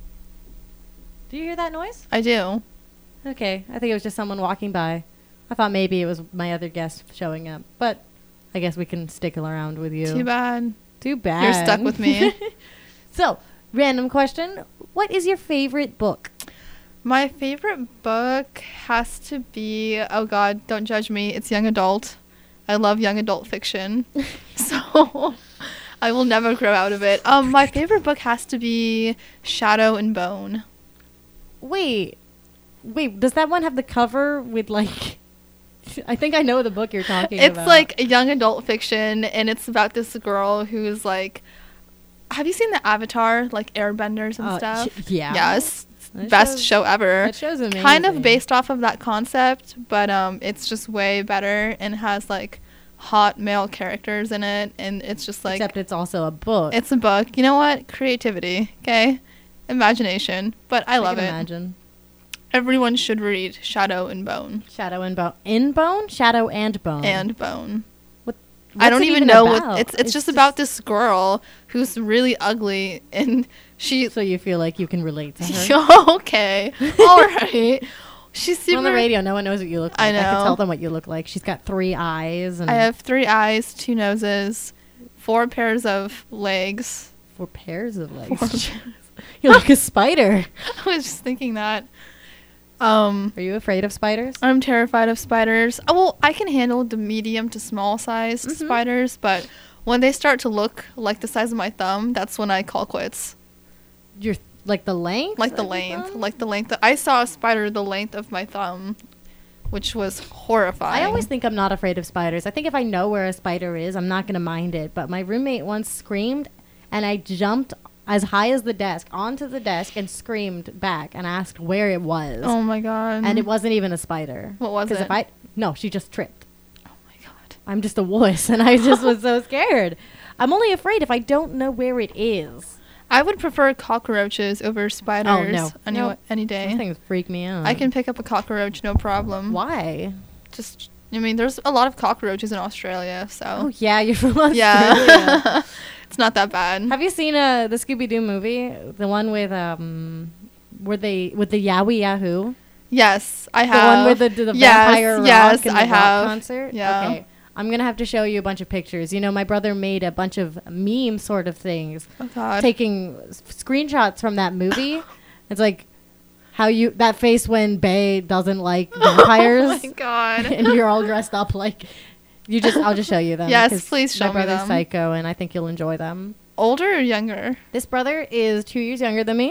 Do you hear that noise?
I do.
Okay. I think it was just someone walking by. I thought maybe it was my other guest showing up, but I guess we can stick around with you.
Too bad.
Too bad.
You're stuck with me.
So, random question. What is your favorite book?
My favorite book has to be, oh God, don't judge me. It's young adult. I love young adult fiction. So I will never grow out of it. Um, my favorite book has to be Shadow and Bone.
Wait. Wait, does that one have the cover with like... I think I know the book you're talking
It's
about.
like a young adult fiction, and it's about this girl who's like, have you seen the Avatar, like Airbenders and
Uh,
stuff?
sh- yeah.
Yes.
That
Best
shows-
show ever.
That show's amazing.
Kind of based off of that concept, but um, it's just way better and has like hot male characters in it, and it's just like
Except it's also a book.
it's a book. You know what? Creativity, okay, imagination. But I love
can
it.
Imagine.
Everyone should read Shadow and Bone
Shadow and Bone. In Bone? Shadow and Bone.
and Bone.
What,
I
what's
don't
it
even know
about?
what it's. It's, just, about this girl who's really ugly, and she.
So you feel like you can relate to her?
Okay, all right. She's super.
On the radio, no one knows what you look like.
I
I can
know.
tell them what you look like. She's got three eyes and
I have three eyes, two noses, four pairs of legs.
four pairs of
Four
legs.
pairs.
You're like a spider.
I was just thinking that. Um,
Are you afraid of spiders?
I'm terrified of spiders. Oh, well, I can handle the medium to small sized
Mhm.
spiders, but when they start to look like the size of my thumb, that's when I call quits.
You're like the length?
Like the
of your
length,
thumb?
like the length. I saw a spider the length of my thumb, which was horrifying.
I always think I'm not afraid of spiders. I think if I know where a spider is, I'm not going to mind it. But my roommate once screamed, and I jumped as high as the desk onto the desk and screamed back and asked where it was.
Oh my god.
And it wasn't even a spider.
What was
Because
it?
if I no, she just tripped.
Oh my god.
I'm just a wuss, and I just was so scared. I'm only afraid if I don't know where it is.
I would prefer cockroaches over spiders.
Oh, no.
Any,
No.
any
Those
day.
things freak me out.
I can pick up a cockroach, no problem.
Why?
Just, I mean, there's a lot of cockroaches in Australia, so.
Oh yeah, you're from Australia.
Yeah. It's not that bad.
Have you seen uh, the Scooby Doo movie? The one with um, where they with the Yowie Yahoo?
Yes, I
The
have.
one with the, the
Yes,
vampire rock
yes,
and the
I
rock
have.
concert.
Yeah.
Okay. I'm gonna have to show you a bunch of pictures. You know, my brother made a bunch of meme sort of things,
Oh god.
taking s- screenshots from that movie. It's like how you that face when Bae doesn't like vampires,
Oh my god.
and you're all dressed up like. You just, I'll just show you them.
Yes,
'cause
please show
my
me
brother's
them.
psycho, and I think you'll enjoy them.
Older or younger?
This brother is two years younger than me.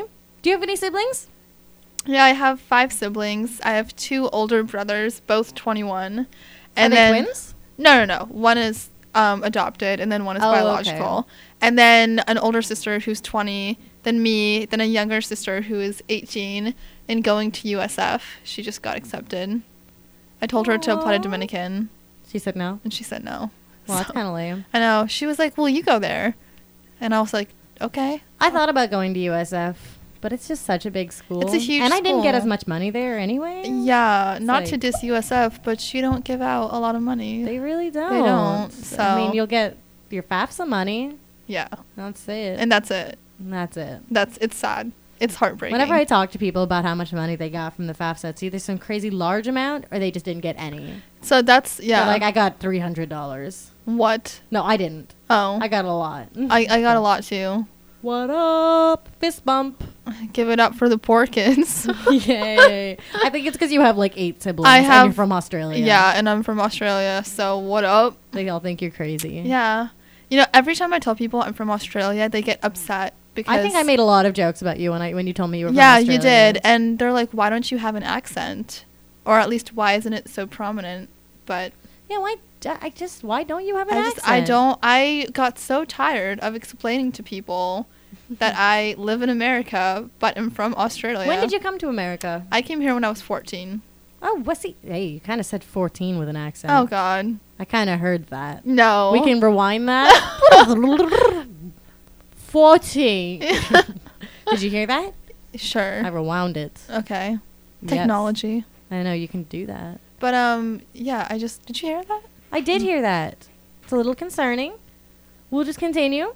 Do you have any siblings?
Yeah, I have five siblings. I have two older brothers, both twenty-one. And
Are they
then,
twins?
No, no, no. One is um, adopted, and then one is
Oh,
biological.
okay.
And then an older sister who's twenty, then me, then a younger sister who is eighteen and going to U S F. She just got accepted. I told her to apply to
Aw.
Dominican,
She said no.
and she said no.
Well, that's
So-
kind of lame.
I know. She was like, well, you go there. And I was like, okay.
I thought about going to U S F, but it's just such a big school.
It's a huge
And I didn't get
school.
as much money there anyway.
Yeah, not
like-
to diss U S F, but you don't give out a lot of money.
They really don't.
don't,
I mean,
so-
you'll get your FAFSA money.
Yeah,
That's it.
and that's it.
And that's it.
That's it's sad. It's heartbreaking.
Whenever I talk to people about how much money they got from the FAFSA, it's either some crazy large amount or they just didn't get any.
so that's yeah.
They're like, I got three hundred dollars.
what?
No, I didn't.
Oh,
I got a lot.
I, I got a lot too.
What up? Fist bump.
Give it up for the poor kids.
Yay. I think it's because you have like eight siblings
I
and
have-
you're from Australia.
Yeah, and I'm from Australia, so what up?
They all think you're crazy.
Yeah, you know, every time I tell people I'm from Australia, they get upset because
I think I made a lot of jokes about you when I when you told me you were from
yeah,
Australia.
you did, and they're like, why don't you have an accent, or at least why isn't it so prominent? But
Yeah, why? d- I just why don't you have an
I
accent?
just I don't. I got so tired of explaining to people that I live in America, but am from Australia.
When did you come to America?
I came here when I was fourteen.
Oh, what's he? Hey, you kind of said fourteen with an accent.
Oh God,
I kind of heard that.
no.
We can rewind that. fourteen. Did you hear that?
sure.
I rewound it.
Okay.
Yes.
Technology.
I know you can do that.
But um, yeah. I just did you hear that?
I did hear that. It's a little concerning. We'll just continue.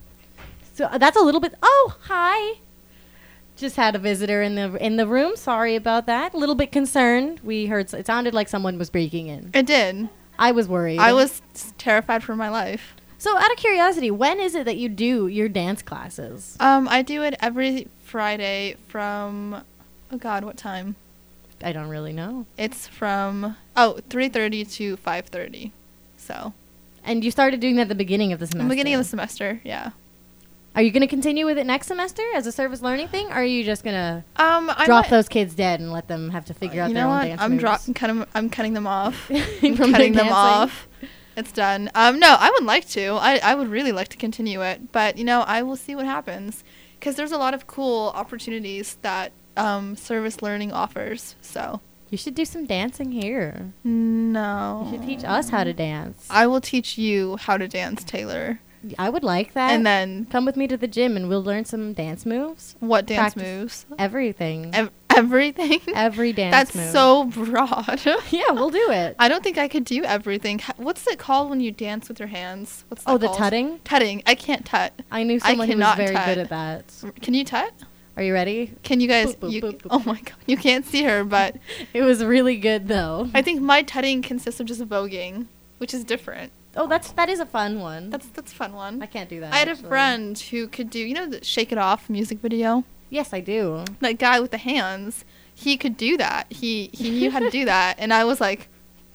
So uh, that's a little bit. Oh, hi. Just had a visitor in the in the room. Sorry about that. A little bit concerned. We heard s- it sounded like someone was breaking in.
It did.
I was worried.
I was s- terrified for my life.
So, out of curiosity, when is it that you do your dance classes?
Um, I do it every Friday from, oh God, what time?
I don't really know.
It's from oh three thirty to five thirty. So
And you started doing that at the beginning of the
the
semester.
beginning of the semester, yeah.
Are you going to continue with it next semester as a service learning thing, or are you just going to
Um, I
drop
might-
those kids dead and let them have to figure out
you
their
know
own
what?
dance
I'm
moves?
dropping, cutting, I'm cutting them off.
From
I'm
their
cutting them
dancing?
off. It's done. Um, no, I would like to. I, I would really like to continue it, but you know, I will see what happens, because there's a lot of cool opportunities that um, service learning offers. So
You should do some dancing here.
no,
You should teach us how to dance.
I will teach you how to dance, Taylor,
I would like that.
and then
come with me to the gym and we'll learn some dance moves.
what dance
Practice.
moves?
Everything.
Ev- everything.
Every dance
That's
move.
so broad.
Yeah, we'll do it.
I don't think I could do everything. H- What's it called when you dance with your hands? What's that
Oh, the
called?
tutting?
Tutting. I can't tut.
I knew
I
someone who was
cannot
very
tut.
good at that.
Can you tut?
Are you ready?
Can you guys?
Boop, boop,
you,
boop, boop.
oh my god, you can't see her, but
It was really good though.
I think my tutting consists of just voguing, which is different.
Oh, that's that is a fun one.
That's that's a fun one.
I can't do that.
I had a
actually.
friend who could do, you know, the Shake It Off music video.
Yes, I do.
That guy with the hands, he could do that. He he knew how to do that, and I was like,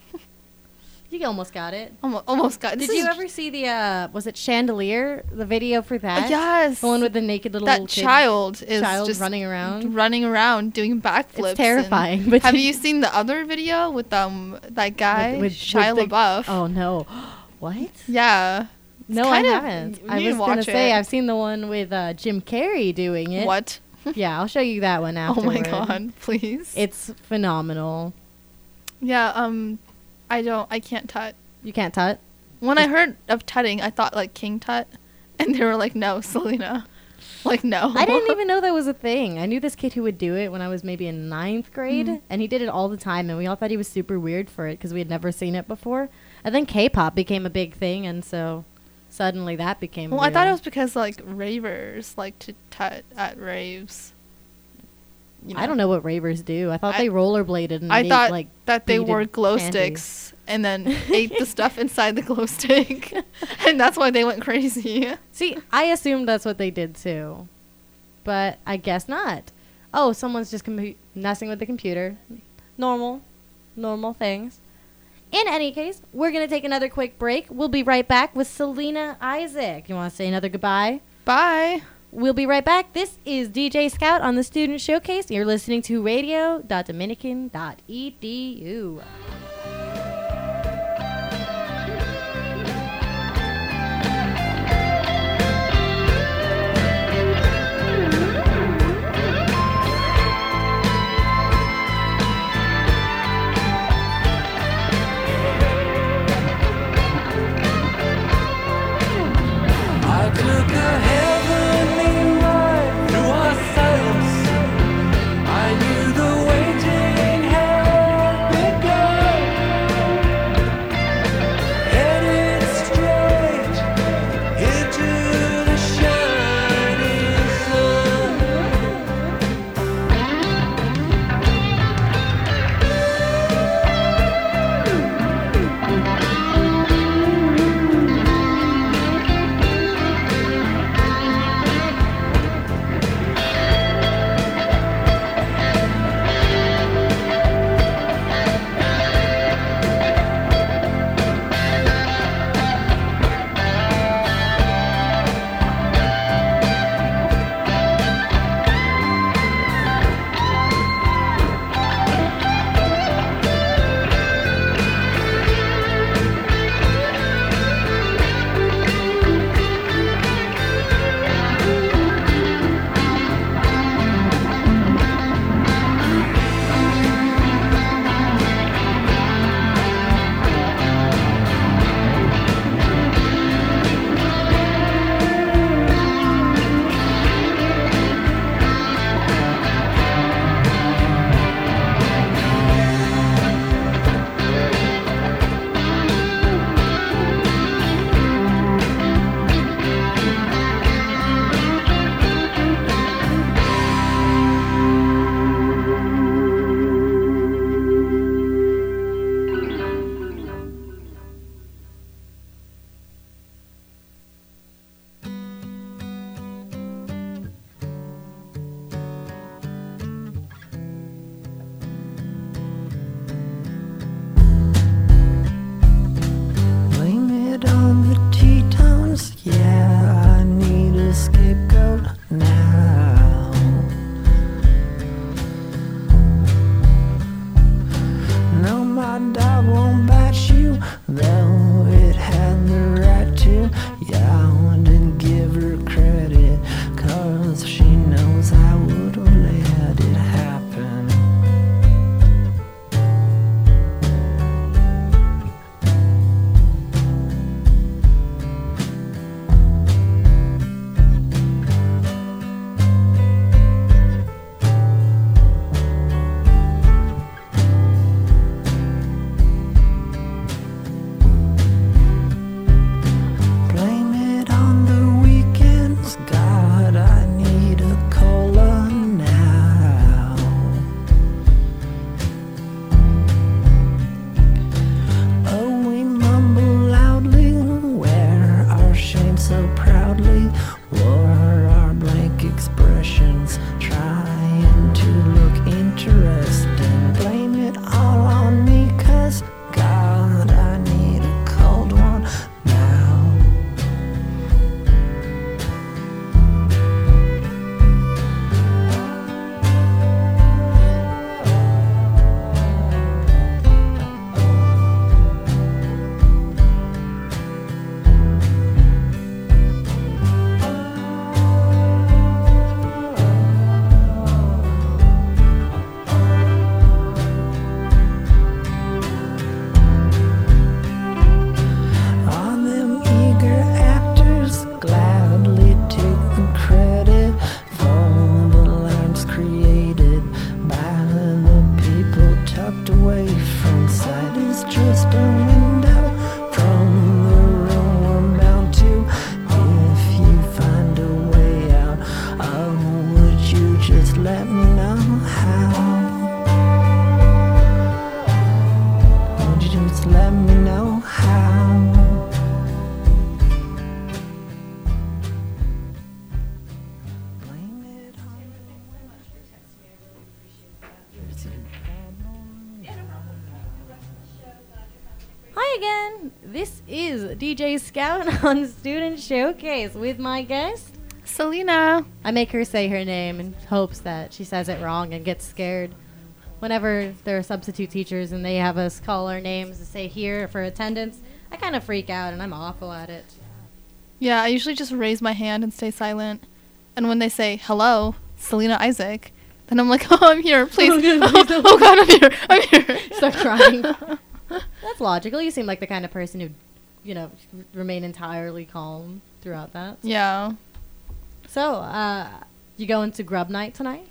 You almost got it.
almost, almost got. this
Did you
is-
ever see the uh was it Chandelier, the video for that?
Yes.
The one with the naked little
that
kid
child is
child
just
running around.
running around doing backflips.
It's terrifying.
and-
But
have you seen the other video with um that guy
With- with-
Shia
with the-
LaBeouf?
Oh no. What?
Yeah.
No,
It's
I
kind of-
haven't.
you
I
need
was
to
gonna
watch
say
it.
I've seen the one with uh, Jim Carrey doing it.
What?
Yeah, I'll show you that one
Oh
afterward.
my god, please.
It's phenomenal.
yeah, um I don't I can't tut.
You can't tut.
When I heard of tutting, I thought like King Tut, and they were like, "No, Selena." Like, no.
I didn't even know that was a thing. I knew this kid who would do it when I was maybe in ninth grade,
Mhm.
and he did it all the time, and we all thought he was super weird for it because we had never seen it before. And then K-pop became a big thing, and so suddenly that became.
Well, I thought it
real.
was because like ravers like to tut at raves. You
I don't know what ravers do. I thought
I-
they rollerbladed and
I
ate,
thought
like
that they
beaded
wore glow
candy.
sticks and then ate the stuff inside the glow stick, and that's why they went crazy.
See, I assumed that's what they did too, but I guess not. Oh, someone's just compu- messing with the computer. Normal, normal things. In any case, we're gonna take another quick break. We'll be right back with Selena Isaac. You want to say another goodbye?
Bye.
We'll be right back. This is D J Scout on the Student Showcase. You're listening to radio dot dominican dot e d u.
I took a heavenly ride through our silence. I knew the waiting had begun. Headed straight into the shining
Blame it on the Tetons, yeah, I need a scapegoat now. No, my dog won't bite you, though it had the right to. Yeah, I wouldn't give her credit, cause she knows I would've let it happen. Blame it on the weekends, God, I need a cola now. Oh, we mumble loudly, wear our shame so proudly, wore our blank expressions, trying to look interesting. Blame it all on me, cause God, I need a cold one now. On them eager actors gladly take the credit for the lines created by the people tucked away from sight. It's just a window from the room we're bound to. If you find a way out, oh, would you just let me know how? Would you just let me know how? Blame it on
Hi again. This is D J Scout on Student Showcase with my guest.
Selena.
I make her say her name in hopes that she says it wrong and gets scared. Whenever there are substitute teachers and they have us call our names to say here for attendance, I kind of freak out and I'm awful at it.
Yeah, I usually just raise my hand and stay silent. And when they say, hello, Selena Isaac, then I'm like, oh, I'm here, please. oh, oh, God, I'm here. I'm here.
Start crying. That's logical. You seem like the kind of person who, you know, remain entirely calm throughout that.
Yeah.
So, uh, you going to grub night tonight?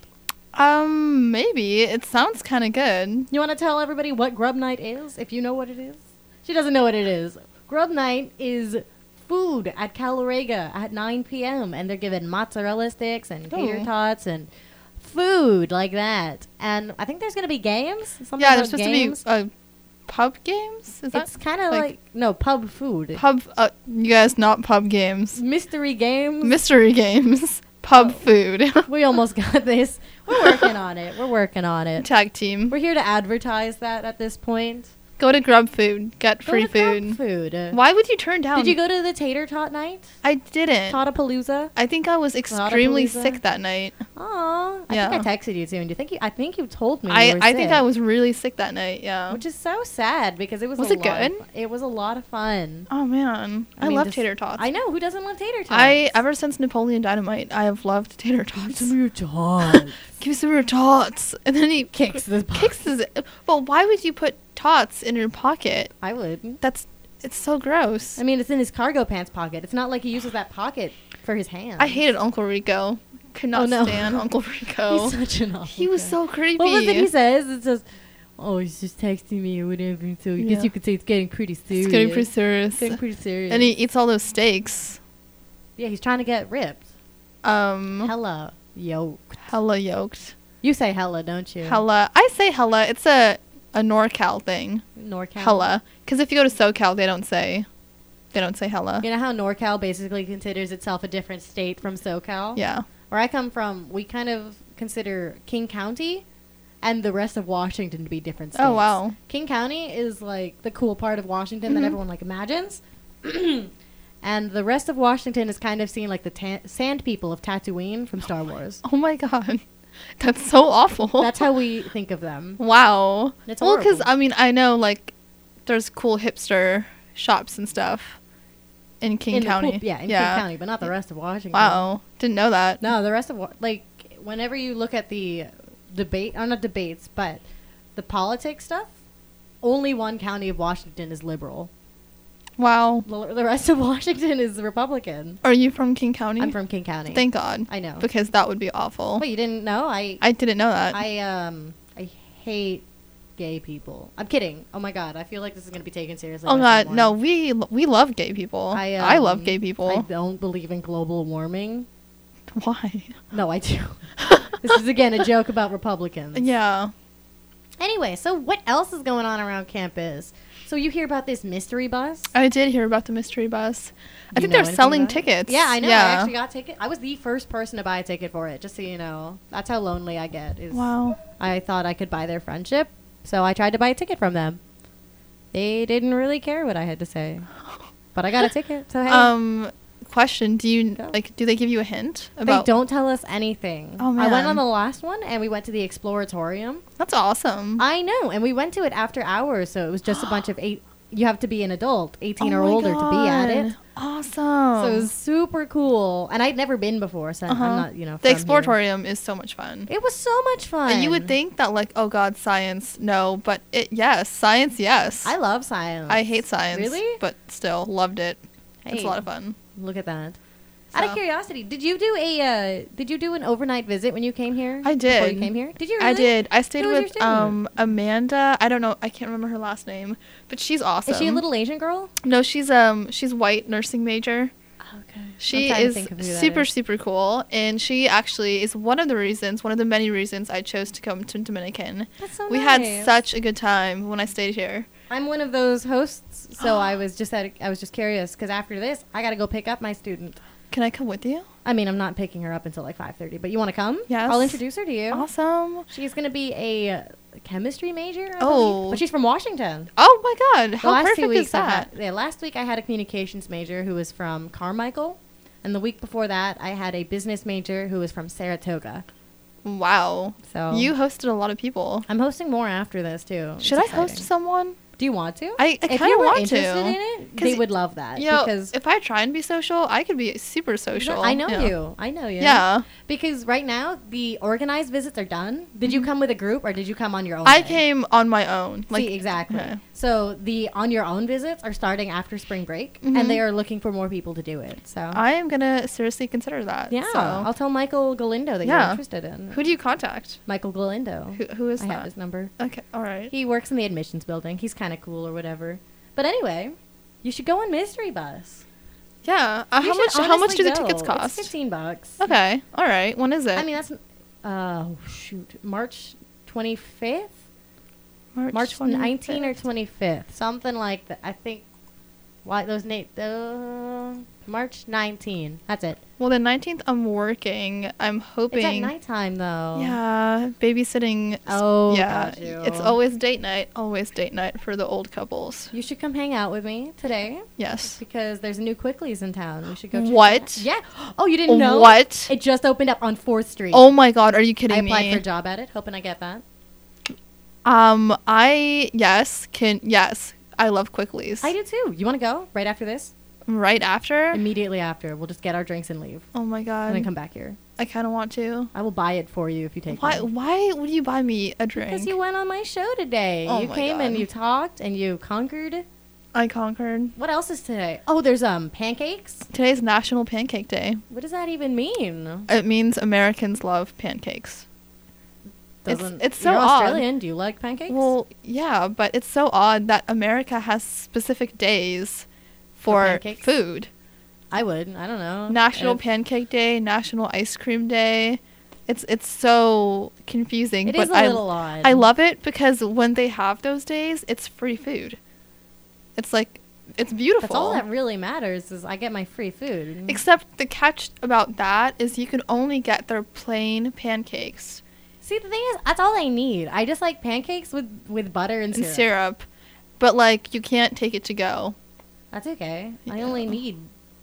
Um, maybe. It sounds kind of good.
You want to tell everybody what grub night is, if you know what it is? She doesn't know what it is. Grub night is food at Calorega at nine p.m. and they're giving mozzarella sticks and tater
Ooh.
tots and food like that. And I think there's going to be games. Something
Yeah, there's
about
supposed
games.
to be uh, pub games? Is that
It's kind of
like-
like, no, pub food.
pub? Uh, you guys, not pub games.
Mystery games.
Mystery games. Pub
Oh.
food.
We almost got this. We're working on it. We're working on it.
Tag team.
We're here to advertise that at this point.
Go to Grub Food. Get
Go
free
to Grub
food.
Food. Uh,
Why would you turn down?
Did you go to the tater tot night?
I didn't.
Totapalooza?
I think I was extremely
Lollapalooza?
sick that night.
Aw. I
Yeah.
think I texted you too. And do you think you, I think you told me you
I,
were
I think
sick,
I was really sick that night. Yeah.
which is so sad because it was.
Was
a
it
lot of
good?
fu- it was a lot of fun.
Oh man, I,
mean,
love
just-
tater tots.
I know who doesn't love tater tots.
I ever since Napoleon Dynamite, I have loved tater tots.
your tots.
Give me some of your tots, and then he
Kicks the
kicks his. Well, why would you put tots in your pocket?
I would.
That's it's so gross.
I mean, it's in his cargo pants pocket. It's not like he uses that pocket for his hands.
I hated Uncle Rico. Could not
Oh, no.
stand Uncle Rico.
He's such an awful
He was
guy.
so creepy.
What was it he says? It says, "Oh, he's just texting me or whatever." So I
Yeah.
guess you could say it's getting pretty serious.
It's getting pretty serious.
It's getting pretty serious.
And he eats all those steaks.
yeah, he's trying to get ripped.
Um,
Hella yoked.
hella yoked.
You say hella, don't you?
Hella. I say hella. It's a a NorCal thing.
NorCal.
Hella. Because if you go to SoCal, they don't say. They don't say hella.
You know how NorCal basically considers itself a different state from SoCal?
Yeah.
Where I come from, we kind of consider King County and the rest of Washington to be different states.
Oh wow.
King County is like the cool part of Washington that
Mhm.
everyone like imagines. And the rest of Washington is kind of seen like the ta- sand people of Tatooine from Star Wars.
Oh my god. That's so awful.
That's how we think of them.
Wow.
It's
well, because
horrible.
I mean, I know like there's cool hipster shops and stuff in King
in the
County.
cool- yeah, in King County, but not the rest of Washington.
Wow. Didn't know that.
No, the rest of Wa- like whenever you look at the debate, or not debates, but the politics stuff, only one county of Washington is liberal.
Wow.
The the rest of Washington is Republican.
Are you from King County?
I'm from King County.
Thank God.
I know.
Because that would be awful.
But you didn't know? I
I didn't know that.
I um I hate gay people. I'm kidding. Oh my god, I feel like this is gonna be taken seriously.
oh
by
God,
someone.
no, we we love gay people.
I,
I love
um,
gay people.
I don't believe in global warming.
Why?
No, I do. This is again a joke about Republicans.
Yeah.
Anyway, so what else is going on around campus? So you hear about this mystery bus?
I did hear about the mystery bus. I
You
think
know
they're
anything
selling
about it?
tickets.
Yeah, I know. I
Yeah.
actually got ticket. I was the first person to buy a ticket for it. Just so you know, that's how lonely I get. Is
Wow.
I thought I could buy their friendship, so I tried to buy a ticket from them. They didn't really care what I had to say, but I got a ticket. So hey,
Um, question: Do you
Go.
like? Do they give you a hint
they
about?
don't tell us anything.
Oh,
I went
man.
on the last one, and we went to the Exploratorium.
That's awesome.
I know, and we went to it after hours, so it was just a bunch of eight. You have to be an adult, eighteen
Oh
or
my
older, to be at
God.
it.
Awesome.
So it was super cool, and I'd never been before, so
Uh-huh.
I'm not, you know.
the
from here.
Exploratorium is so much fun.
It was so much fun.
And you would think that like, oh God, science, no, but it yes, science, yes.
I love science.
I hate science.
Really?
But still loved it. It's
Hey.
a lot of fun.
Look at that. Out of
So-
curiosity, did you do a uh, did you do an overnight visit when you came here?
I
Before
did.
you came here? Did you? Really?
I did. I stayed
Who was your
with
student?
um Amanda. I don't know. I can't remember her last name, but she's awesome.
Is she a little Asian girl?
No, she's um she's white nursing major.
Okay.
She
trying to
is
think of who that
super
is.
super cool, and she actually is one of the reasons, one of the many reasons I chose to come to Dominican.
That's so
we
nice.
had such a good time when I stayed here.
I'm one of those hosts, so I was just at, I was just curious because after this, I got to go pick up my student.
Can I come with you?
I mean, I'm not picking her up until like five thirty, but you want to come?
Yes.
I'll introduce her to you.
Awesome.
She's going to be a uh, chemistry major. I
Oh.
believe, but she's from Washington.
Oh my God!
The
How
last
perfect
two weeks
is
I
that?
had, yeah, last week I had a communications major who was from Carmichael, And the week before that, I had a business major who was from Saratoga.
Wow.
So
You hosted a lot of people.
I'm hosting more after this too.
Should
It's
I host
exciting.
someone?
Do you want to?
I- I
if
kinda
you were
want
interested
to.
in it,
'Cause
they would love that.
You know,
because
if I try and be social, I could be super social.
I know
Yeah.
you. I know you.
Yeah.
Because right now the organized visits are done. Did you come with a group or did you come on your own?
Mm-hmm. I
day?
came on my own. Like
See, exactly.
okay.
So the on your own visits are starting after spring break,
Mhm.
and they are looking for more people to do it. So
I am gonna seriously consider that.
yeah,
So.
I'll tell Michael Galindo that
Yeah.
you're interested in.
Who do you contact?
Michael Galindo.
Who, who is
I have
that?
his number.
Okay. All right.
He works in the admissions building. He's kind of cool or whatever. But anyway, you should go on Mystery Bus.
Yeah. Uh,
You
how much?
should
How much do
honestly
the
go.
tickets
It's
cost?
fifteen bucks.
Okay. All right. When is it?
I mean, that's oh shoot, March twenty-fifth,
March,
March nineteenth or
twenty-fifth.
twenty-fifth, something like that. I think. Why those Nate? Uh, March nineteenth. That's it.
Well, the nineteenth, I'm working. I'm hoping.
It's at nighttime though.
Yeah, babysitting. s-
Oh,
yeah.
got you.
It's always date night. Always date night for the old couples.
You should come hang out with me today
Yes.
because there's a new Quicklies in town. We should go. check
What?
it out. Yeah. Oh, you didn't know?
What?
It just opened up on Fourth Street.
Oh my God! Are you kidding
I
me?
applied for a job at it, hoping I get that.
Um, I yes can yes. I love Quicklies.
I do too. You want to go right after this?
Right after.
Immediately after. We'll just get our drinks and leave.
Oh my
And
God.
then come back here.
I kind of want to.
I will buy it for you if you take
Why?
me.
Why would you buy me a drink?
Because you went on my show today.
Oh
you
my
came and
God.
you talked and you conquered.
I conquered.
What else is today? Oh, there's um pancakes.
Today's National Pancake Day.
What does that even mean?
It means Americans love pancakes. It's-
Doesn't
it's so
you're
odd.
Australian? Do you like pancakes?
Well, yeah, but it's so odd that America has specific days for,
pancakes?
food.
I would. I don't know.
National
If-
Pancake Day, National Ice Cream Day. It's it's so confusing.
It
but
is a
I,
little odd.
I love it because when they have those days, it's free food. It's like it's beautiful.
That's all that really matters is I get my free food.
Except the catch about that is you can only get their plain pancakes
See, the thing is, that's all I need. I just like pancakes with, with butter and
and
syrup.
syrup, but like you can't take it to go.
That's okay. I
Yeah.
only need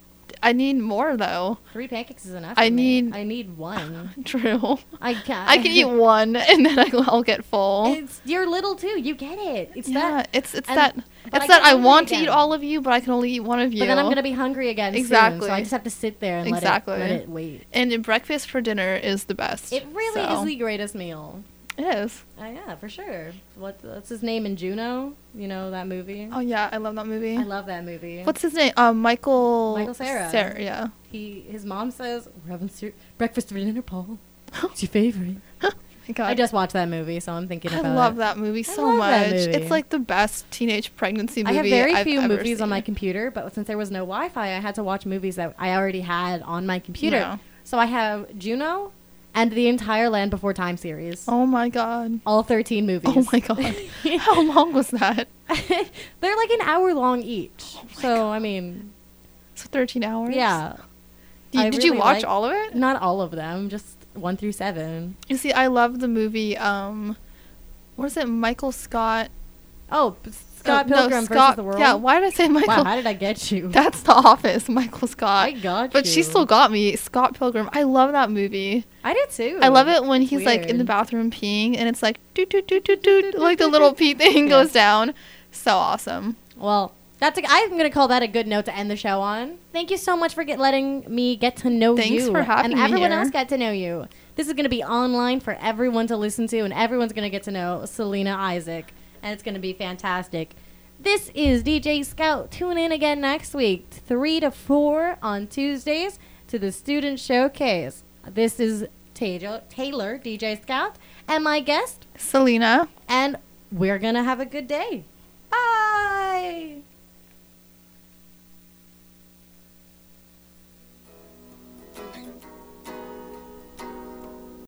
I need more though.
three pancakes is enough.
I
for me.
need-
I need one.
True.
I can.
I can eat one and then I- I'll get full.
It's you're little too. You get it. It's
yeah,
that.
it's it's
and-
that
but
it's
I
that
get
I
hungry
want to
again.
eat all of you, but I can only eat one of you.
But then I'm gonna be hungry again soon.
Exactly.
So I just have to sit there and
Exactly.
let it let it wait.
And in breakfast for dinner is the best.
It really
So,
is the greatest meal.
It is.
Uh, yeah, for sure. What what's his name in Juno? You know that movie.
Oh yeah, I love that movie.
I love that movie.
What's his name? Um, Michael.
Michael Cera.
Cera, yeah.
he? His mom says we're having ser- breakfast for dinner, Paul. It's your favorite.
My God.
I just watched that movie, so I'm thinking
I
about
love
it.
that movie
I
so
love
much.
that movie.
It's like the best teenage pregnancy
I
movie
have very
I've
few
ever
movies on my
seen.
computer, but since there was no Wi-Fi, I had to watch movies that I already had on my computer.
Yeah.
So I have Juno and the entire Land Before Time series.
Oh my God.
All thirteen movies.
Oh my God. How long was that?
They're like an hour long each. so, I mean,
So thirteen hours?
yeah.
Did,
I
did you
really
watch
like-
all of it?
Not all of them, just one through seven.
You see, I love the movie, um, what is it, Michael Scott?
Oh, p- Scott
Uh, no,
Pilgrim
Scott-
versus the World.
Yeah, why did I say Michael?
Wow, how did I get you?
That's The Office, Michael Scott.
I got
But
you.
she still got me. Scott Pilgrim. I love that movie.
I did too.
I love it when he's like in the
Weird.
bathroom peeing and it's like doot doot doot doot doot like the little pee thing goes
Yes.
down. So awesome.
Well, that's a, I'm going to call that a good note to end the show on. Thank you so much for get, letting me get to know you.
Thanks for having
and
me
everyone
here.
else got to know you. This is going to be online for everyone to listen to, and everyone's going to get to know Selena Isaac, and it's going to be fantastic. This is D J Scout. Tune in again next week, three to four on Tuesdays, to the Student Showcase. This is Taylor, Taylor, D J Scout, and my guest,
Selena.
and we're going to have a good day.